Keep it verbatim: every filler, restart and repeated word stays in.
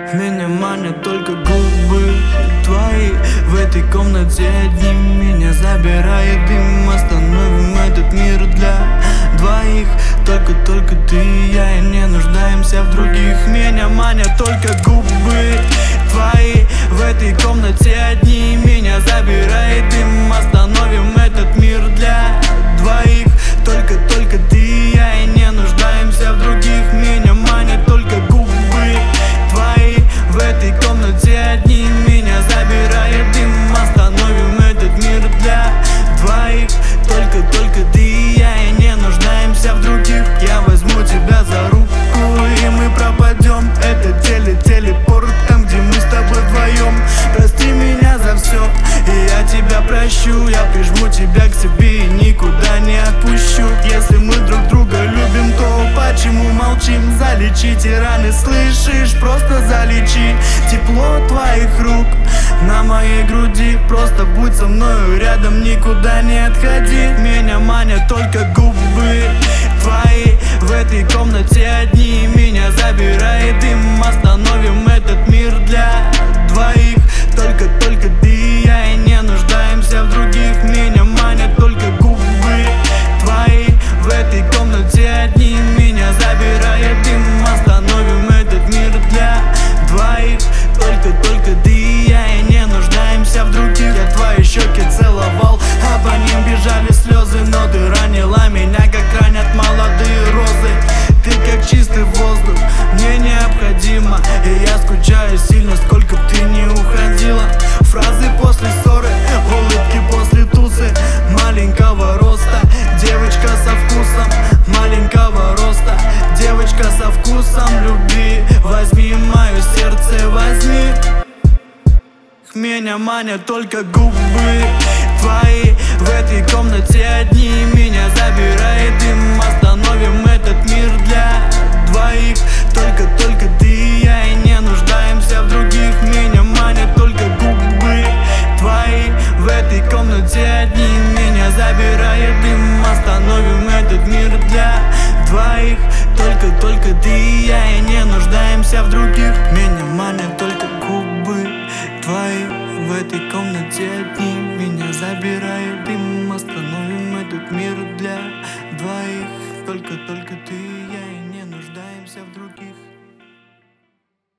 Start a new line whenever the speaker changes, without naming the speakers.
Меня манят только губы твои. В этой комнате одни меня забирает дым. Остановим этот мир для двоих. Только-только ты и я, и не нуждаемся в других. Меня манят только губы твои. В этой комнате одни меня забирает дым. Остановим этот мир для двоих. Только-только ты и я, и не нуждаемся в других. Меня манят только губы твои. В этой комнате одни меня забирает дым. Остановим этот мир для двоих. Только-только ты и я, и не нуждаемся в других. Я возьму тебя за руку, и мы пропадем. Это теле-телепорт, там, где мы с тобой вдвоем. Прости меня за все, и я тебя прощу. Я прижму тебя к себе и никуда не отпущу. Если мы друг друга любим, то почему молчим? Залечите раны, слышишь? Просто залечи тепло твоих рук на моей груди. Просто будь со мною рядом, никуда не отходи. Меня манят только губы твои. В этой комнате одни меня забирает дым. Остановим этот мир для двоих. Только-только ты и я, и не нуждаемся в других. Меня манят только губы твои. В этой комнате одни меня забирает дым. Остановим этот мир для двоих. Только-только ты и я, и не нуждаемся в других. Я твои щеки целовал, а по ним бежали слезы. Но ты ранила меня, как ранят молодые розы. Ты как чистый воздух, мне необходимо. И я скучаю сильно, сколько б ты не уходила. Фразы после ссоры, улыбки после тусы. Маленького роста, девочка со вкусом. Маленького роста, девочка со вкусом любви. Возьми мое сердце, возьми. Меня манят только губы твои. В этой комнате одни меня забирает дым. Остановим этот мир для двоих. Только-только ты и я, и не нуждаемся в других. Меня манят только губы твои. В этой комнате одни меня забирает дым. Остановим этот мир для двоих. Только-только ты и я, и не нуждаемся в других. Меня манят только губы твои. В этой комнате одни меня забирает дым. Остановим этот мир для двоих. Только-только ты